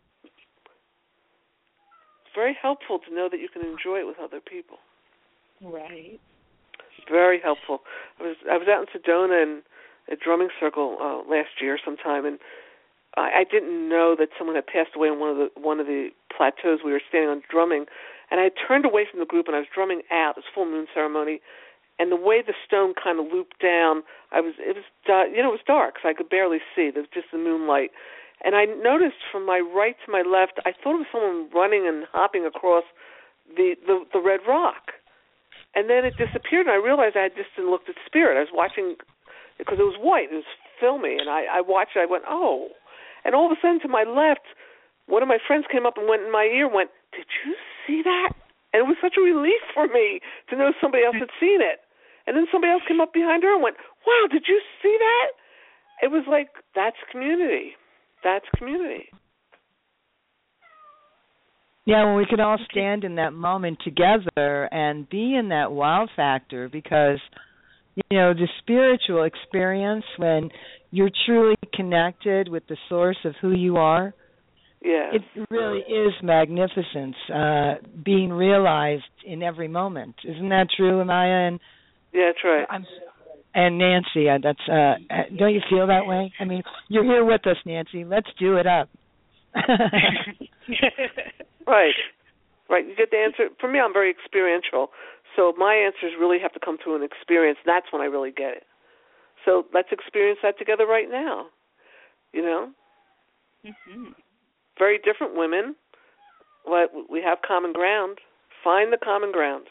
Speaker 4: very helpful to know that you can enjoy it with other people.
Speaker 5: Right.
Speaker 4: Very helpful. I was I was out in Sedona in a drumming circle uh, last year sometime, and I, I didn't know that someone had passed away on one of the one of the plateaus we were standing on drumming, and I turned away from the group and I was drumming out. It was full moon ceremony. And the way the stone kind of looped down, I was it was you know it was dark, so I could barely see. There was just the moonlight, and I noticed from my right to my left, I thought it was someone running and hopping across the the, the red rock, and then it disappeared. And I realized I had just looked at spirit. I was watching because it was white, it was filmy, and I, I watched it. I went, oh, and all of a sudden to my left, one of my friends came up and went in my ear, and went, did you see that? And it was such a relief for me to know somebody else had seen it. And then somebody else came up behind her and went, wow, did you see that? It was like, that's community. That's community.
Speaker 3: Yeah, well, we could all stand in that moment together and be in that wow factor because, you know, the spiritual experience when you're truly connected with the source of who you are,
Speaker 4: yes.
Speaker 3: It really is magnificence uh, being realized in every moment. Isn't that true, Amaya? And
Speaker 4: yeah, that's right.
Speaker 3: I'm, and Nancy, uh, that's uh, don't you feel that way? I mean, you're here with us, Nancy. Let's do it up.
Speaker 4: Right, right. You get the answer. For me, I'm very experiential, so my answers really have to come through an experience. That's when I really get it. So let's experience that together right now. You know,
Speaker 5: mm-hmm.
Speaker 4: Very different women, but we have common ground. Find the common ground.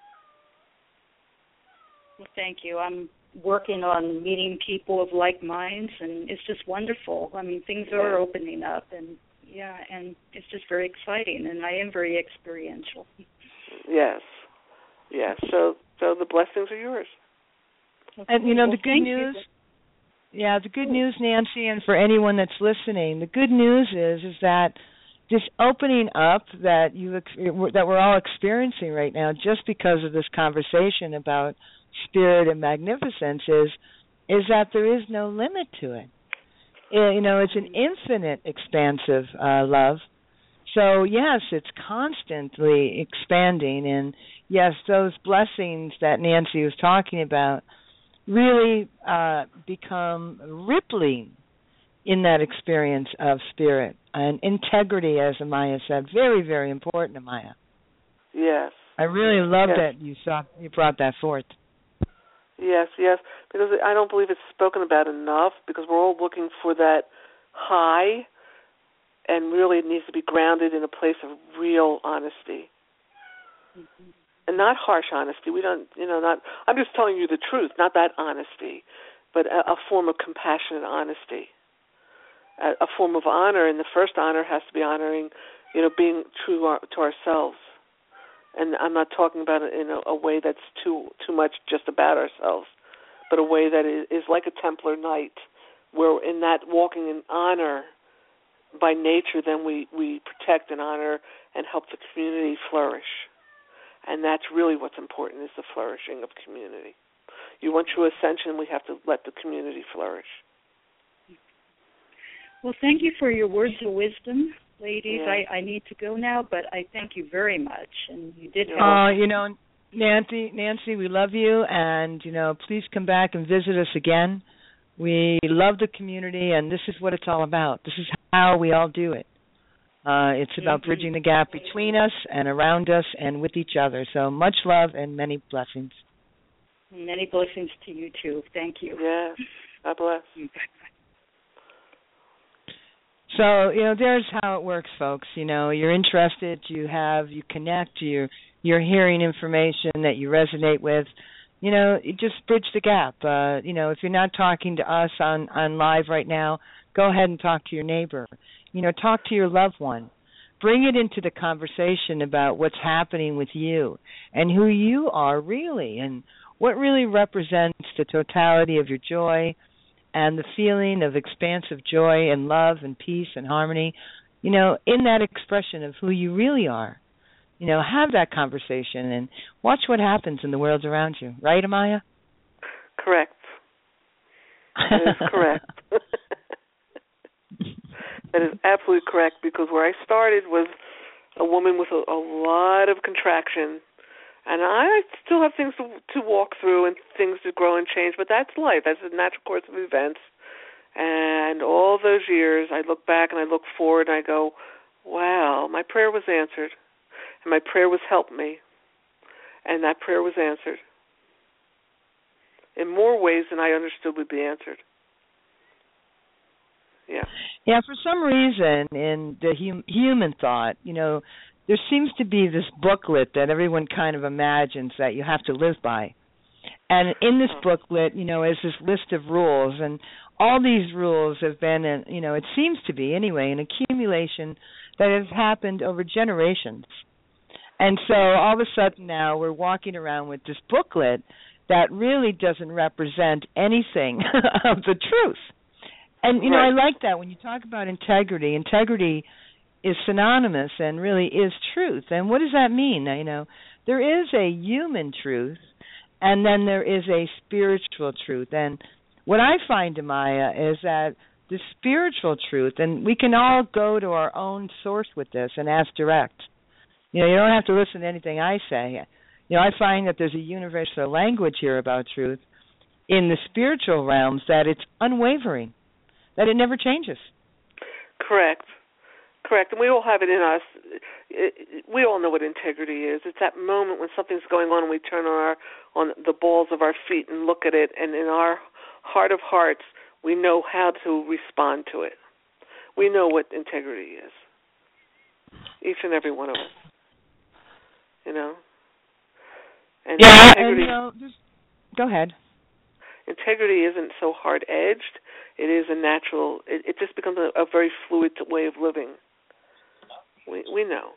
Speaker 5: Well, thank you. I'm working on meeting people of like minds, and it's just wonderful. I mean, things are
Speaker 4: yeah.
Speaker 5: opening up, and yeah, and it's just very exciting, and I am very experiential.
Speaker 4: Yes, yes. So, so the blessings are yours.
Speaker 5: Okay.
Speaker 3: And you know
Speaker 5: well,
Speaker 3: the good news.
Speaker 5: You.
Speaker 3: Yeah, the good news, Nancy, and for anyone that's listening, the good news is is that this opening up that you that we're all experiencing right now, just because of this conversation about spirit and magnificence, is is that there is no limit to it. You know, it's an infinite, expansive uh, love. So yes, it's constantly expanding, and yes, those blessings that Nancy was talking about really uh, become rippling in that experience of spirit and integrity, as Amaya said. Very, very important, Amaya.
Speaker 4: Yes.
Speaker 3: I really love
Speaker 4: yes.
Speaker 3: that you saw you brought that forth.
Speaker 4: Yes, yes, because I don't believe it's spoken about enough, because we're all looking for that high, and really it needs to be grounded in a place of real honesty. Mm-hmm. And not harsh honesty. We don't, you know, not, I'm just telling you the truth, not that honesty, but a, a form of compassionate honesty, a, a form of honor, and the first honor has to be honoring, you know, being true our, to ourselves. And I'm not talking about it in a, a way that's too too much just about ourselves, but a way that is, is like a Templar knight, where in that walking in honor by nature, then we, we protect and honor and help the community flourish. And that's really what's important, is the flourishing of community. You want true ascension, we have to let the community flourish.
Speaker 5: Well, thank you for your words of wisdom. Ladies,
Speaker 4: yeah.
Speaker 5: I, I need to go now, but I thank you very much, and you did help.
Speaker 3: Uh, you know, Nancy, Nancy, we love you, and, you know, please come back and visit us again. We love the community, and this is what it's all about. This is how we all do it. Uh, it's about mm-hmm. bridging the gap between us and around us and with each other. So much love and many blessings.
Speaker 5: Many blessings to you, too. Thank you.
Speaker 4: Yes. God bless.
Speaker 3: So, you know, there's how it works, folks. You know, you're interested, you have, you connect, you're, you're hearing information that you resonate with. You know, it just bridge the gap. Uh, you know, if you're not talking to us on, on live right now, go ahead and talk to your neighbor. You know, talk to your loved one. Bring it into the conversation about what's happening with you and who you are really and what really represents the totality of your joy and the feeling of expansive joy and love and peace and harmony, you know, in that expression of who you really are. You know, have that conversation and watch what happens in the world around you. Right, Amaya?
Speaker 4: Correct. That is correct. That is absolutely correct, because where I started was a woman with a, a lot of contraction. And I still have things to, to walk through and things to grow and change, but that's life. That's the natural course of events. And all those years, I look back and I look forward and I go, wow, my prayer was answered. And my prayer was help me. And that prayer was answered in more ways than I understood would be answered. Yeah.
Speaker 3: Yeah, for some reason in the hum- human thought, you know, there seems to be this booklet that everyone kind of imagines that you have to live by. And in this booklet, you know, is this list of rules, and all these rules have been, in, you know, it seems to be anyway, an accumulation that has happened over generations. And so all of a sudden now we're walking around with this booklet that really doesn't represent anything of the truth. And, you know, right. I like that when you talk about integrity. Integrity is synonymous and really is truth. And what does that mean? You know, there is a human truth, and then there is a spiritual truth. And what I find, Amaya, is that the spiritual truth, and we can all go to our own source with this and ask direct. You know, you don't have to listen to anything I say. You know, I find that there's a universal language here about truth in the spiritual realms, that it's unwavering, that it never changes.
Speaker 4: Correct. Correct. And we all have it in us. It, it, we all know what integrity is. It's that moment when something's going on and we turn on our on the balls of our feet and look at it, and in our heart of hearts, we know how to respond to it. We know what integrity is. Each and every one of us. You know? And
Speaker 3: yeah,
Speaker 4: integrity,
Speaker 3: and, you know, just go ahead.
Speaker 4: Integrity isn't so hard-edged. It is a natural, it, it just becomes a, a very fluid way of living. We we know.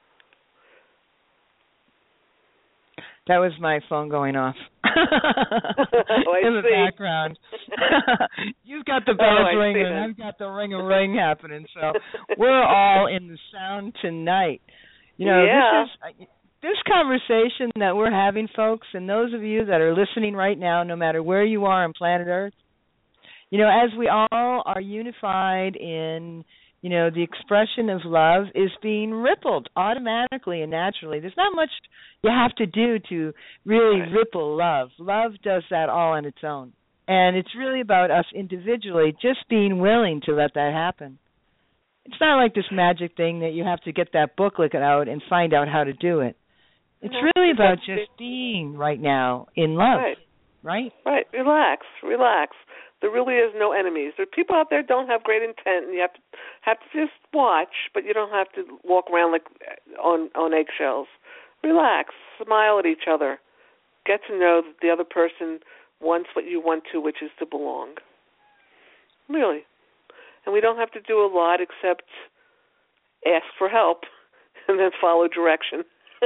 Speaker 3: That was my phone going off
Speaker 4: oh, I
Speaker 3: in the
Speaker 4: see.
Speaker 3: background. You've got the bells
Speaker 4: oh,
Speaker 3: ringing, and I've got the ring-a-ring happening. So we're all in the sound tonight. You know,
Speaker 4: yeah.
Speaker 3: this is this conversation that we're having, folks, and those of you that are listening right now, no matter where you are on planet Earth, you know, as we all are unified in, you know, the expression of love is being rippled automatically and naturally. There's not much you have to do to really
Speaker 4: right.
Speaker 3: ripple love. Love does that all on its own. And it's really about us individually just being willing to let that happen. It's not like this magic thing that you have to get that booklet out and find out how to do it. It's no, really about just being right now in love,
Speaker 4: right?
Speaker 3: Right.
Speaker 4: Right. Relax. Relax. There really is no enemies. There are people out there who don't have great intent, and you have to have to just watch, but you don't have to walk around like on on eggshells. Relax. Smile at each other. Get to know that the other person wants what you want to, which is to belong. Really. And we don't have to do a lot except ask for help and then follow direction.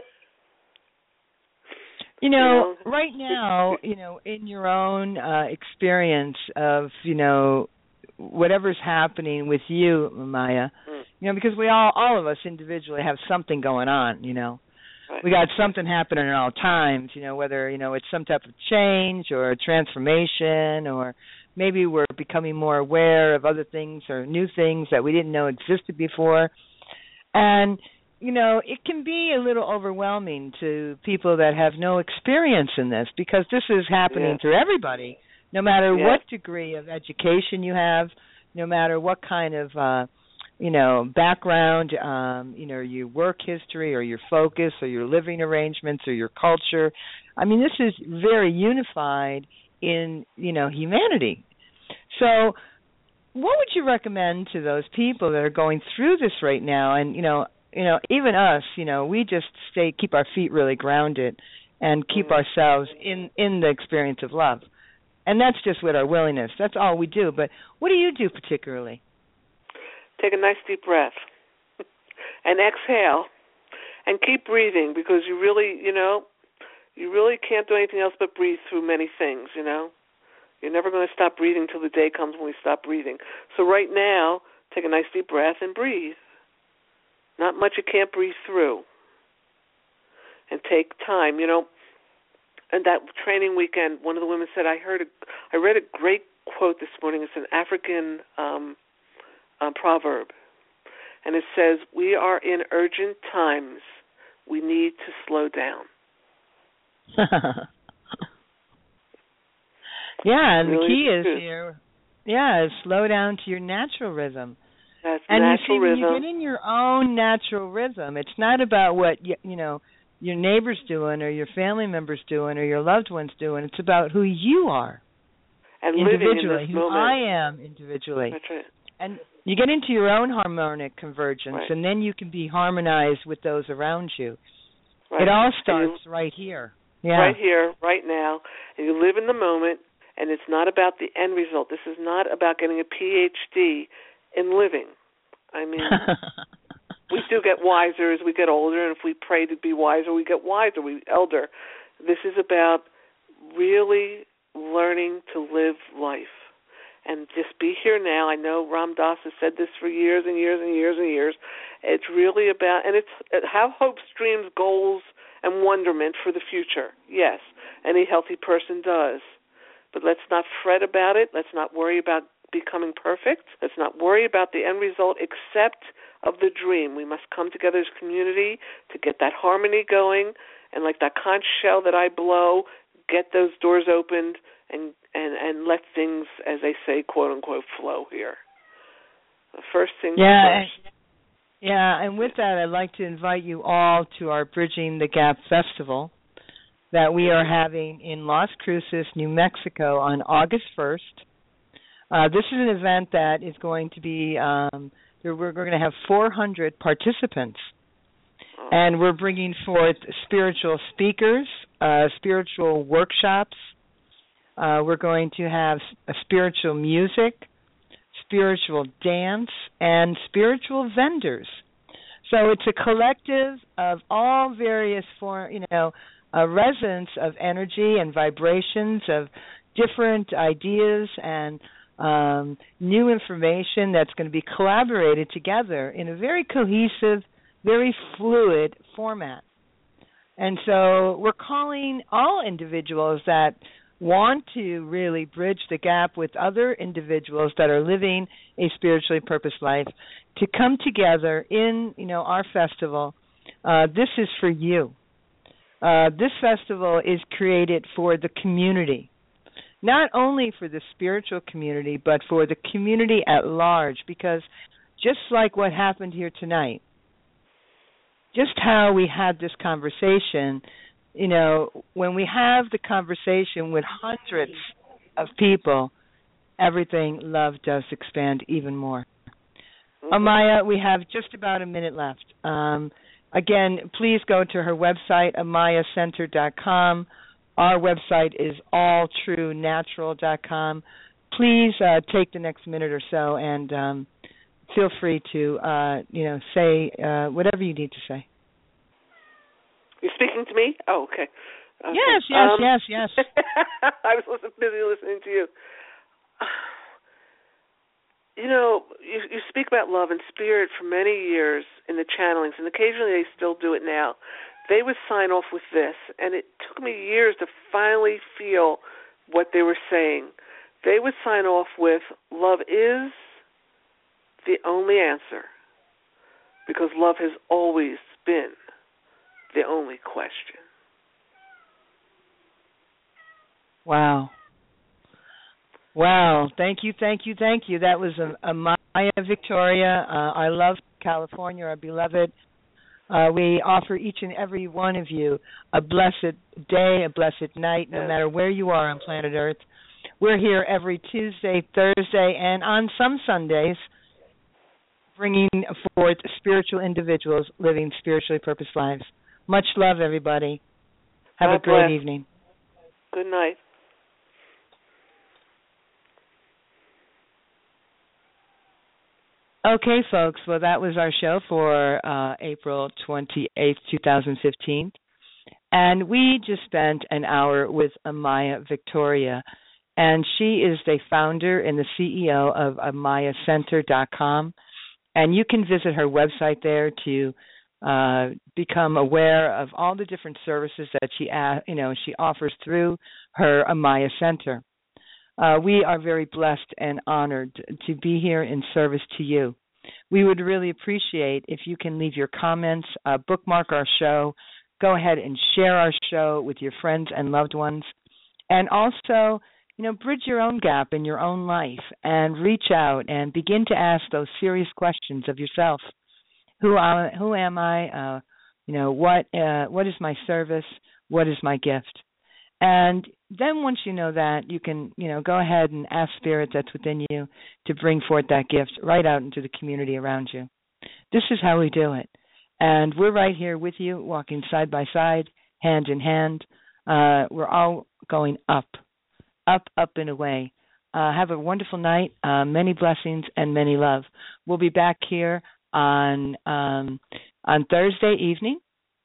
Speaker 3: You know, right now, you know, in your own uh, experience of, you know, whatever's happening with you, Maya, mm. you know, because we all, all of us individually have something going on, you know. Right. We got something happening at all times, you know, whether, you know, it's some type of change or a transformation, or maybe we're becoming more aware of other things or new things that we didn't know existed before. And you know, it can be a little overwhelming to people that have no experience in this, because this is happening yeah. to everybody, no matter yeah. what degree of education you have, no matter what kind of, uh, you know, background, um, you know, your work history or your focus or your living arrangements or your culture. I mean, this is very unified in, you know, humanity. So what would you recommend to those people that are going through this right now? And, you know, You know, even us, you know, we just stay, keep our feet really grounded. and keep
Speaker 4: mm-hmm.
Speaker 3: ourselves in, in the experience of love. And that's just with our willingness. That's all we do. But what do you do particularly?
Speaker 4: Take a nice deep breath and exhale and keep breathing, because you really, you know, you really can't do anything else but breathe through many things, you know. You're never going to stop breathing till the day comes when we stop breathing. So right now, take a nice deep breath and breathe. Not much you can't breathe through. And take time, you know. And that training weekend, one of the women said, I heard, a, I read a great quote this morning. It's an African um, um, proverb. And it says, we are in urgent times. We need to slow down.
Speaker 3: Yeah, and
Speaker 4: really
Speaker 3: the key is
Speaker 4: true.
Speaker 3: here, yeah, is slow down to your natural rhythm.
Speaker 4: That's
Speaker 3: and
Speaker 4: natural
Speaker 3: you see,
Speaker 4: rhythm.
Speaker 3: when you get in your own natural rhythm, it's not about what you, you know your neighbor's doing or your family member's doing or your loved one's doing. It's about who you are
Speaker 4: and
Speaker 3: individually,
Speaker 4: living in this
Speaker 3: who
Speaker 4: moment.
Speaker 3: I am individually.
Speaker 4: That's right.
Speaker 3: And you get into your own harmonic convergence,
Speaker 4: right.
Speaker 3: and then you can be harmonized with those around you.
Speaker 4: Right.
Speaker 3: It all starts
Speaker 4: you,
Speaker 3: right here. Yeah.
Speaker 4: Right here, right now. And you live in the moment, and it's not about the end result. This is not about getting a P H D in living. I mean, we do get wiser as we get older, and if we pray to be wiser, we get wiser, we elder. This is about really learning to live life and just be here now. I know Ram Dass has said this for years and years and years and years. It's really about, and it's have hopes, dreams, goals, and wonderment for the future. Yes, any healthy person does. But let's not fret about it. Let's not worry about becoming perfect. Let's not worry about the end result except of the dream. We must come together as a community to get that harmony going, and like that conch shell that I blow, get those doors opened and, and, and let things, as they say, quote unquote, flow here. The first thing
Speaker 3: yeah,
Speaker 4: first.
Speaker 3: Yeah, and with that, I'd like to invite you all to our Bridging the Gap Festival that we are having in Las Cruces, New Mexico on August first. Uh, this is an event that is going to be, um, we're, we're going to have four hundred participants. And we're bringing forth spiritual speakers, uh, spiritual workshops. Uh, we're going to have a spiritual music, spiritual dance, and spiritual vendors. So it's a collective of all various form, you know, a resonance of energy and vibrations of different ideas and um, new information that's going to be collaborated together in a very cohesive, very fluid format. And so we're calling all individuals that want to really bridge the gap with other individuals that are living a spiritually purposed life to come together in, you know, our festival. Uh, this is for you. Uh, this festival is created for the community, not only for the spiritual community, but for the community at large, because just like what happened here tonight, just how we had this conversation, you know, when we have the conversation with hundreds of people, everything, love does expand even more. Mm-hmm. Amaya, we have just about a minute left. Um, again, please go to her website, amaya center dot com. Our website is all true natural dot com. Please uh, take the next minute or so and um, feel free to, uh, you know, say uh, whatever you need to say.
Speaker 4: You're speaking to me? Oh, okay. okay.
Speaker 3: Yes, yes,
Speaker 4: um,
Speaker 3: yes, yes.
Speaker 4: I was busy listening to you. You know, you, you speak about love and spirit for many years in the channelings, and occasionally they still do it now. They would sign off with this, and it took me years to finally feel what they were saying. They would sign off with, love is the only answer, because love has always been the only question.
Speaker 3: Wow. Wow. Thank you, thank you, thank you. That was a, a Maya Victoria. Uh, I love California, our beloved. Uh, we offer each and every one of you a blessed day, a blessed night, no yes. matter where you are on planet Earth. We're here every Tuesday, Thursday, and on some Sundays, bringing forth spiritual individuals living spiritually purposed lives. Much love, everybody. Have
Speaker 4: God
Speaker 3: a great
Speaker 4: bless.
Speaker 3: evening.
Speaker 4: Good night.
Speaker 3: Okay, folks. Well, that was our show for uh, April twenty-eighth, twenty fifteen. And we just spent an hour with Amaya Victoria. And she is the founder and the C E O of amaya center dot com. And you can visit her website there to uh, become aware of all the different services that she, uh, you know, she offers through her Amaya Center. Uh, we are very blessed and honored to be here in service to you. We would really appreciate if you can leave your comments, uh, bookmark our show, go ahead and share our show with your friends and loved ones, and also, you know, bridge your own gap in your own life and reach out and begin to ask those serious questions of yourself. Who am, who am I? Uh, you know, what uh, what is my service? What is my gift? And then once you know that, you can, you know, go ahead and ask Spirit that's within you to bring forth that gift right out into the community around you. This is how we do it. And we're right here with you, walking side by side, hand in hand. Uh, we're all going up, up, up and away. Uh, have a wonderful night, uh, many blessings and many love. We'll be back here on um, on Thursday evening.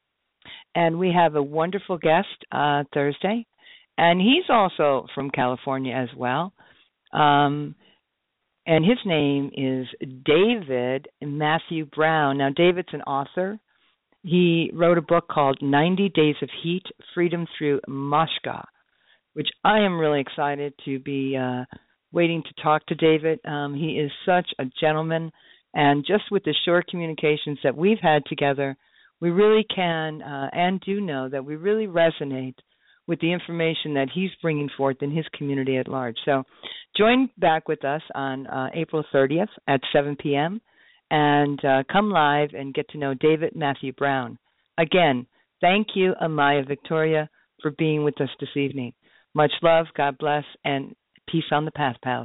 Speaker 3: And we have a wonderful guest uh, Thursday, and he's also from California as well. Um, and his name is David Matthew Brown. Now, David's an author. He wrote a book called ninety Days of Heat, Freedom Through Mashka, which I am really excited to be uh, waiting to talk to David. Um, he is such a gentleman, and just with the short communications that we've had together, we really can uh, and do know that we really resonate with the information that he's bringing forth in his community at large. So join back with us on uh, April thirtieth at seven p.m. and uh, come live and get to know David Matthew Brown. Again, thank you, Amaya Victoria, for being with us this evening. Much love, God bless, and peace on the path, pals.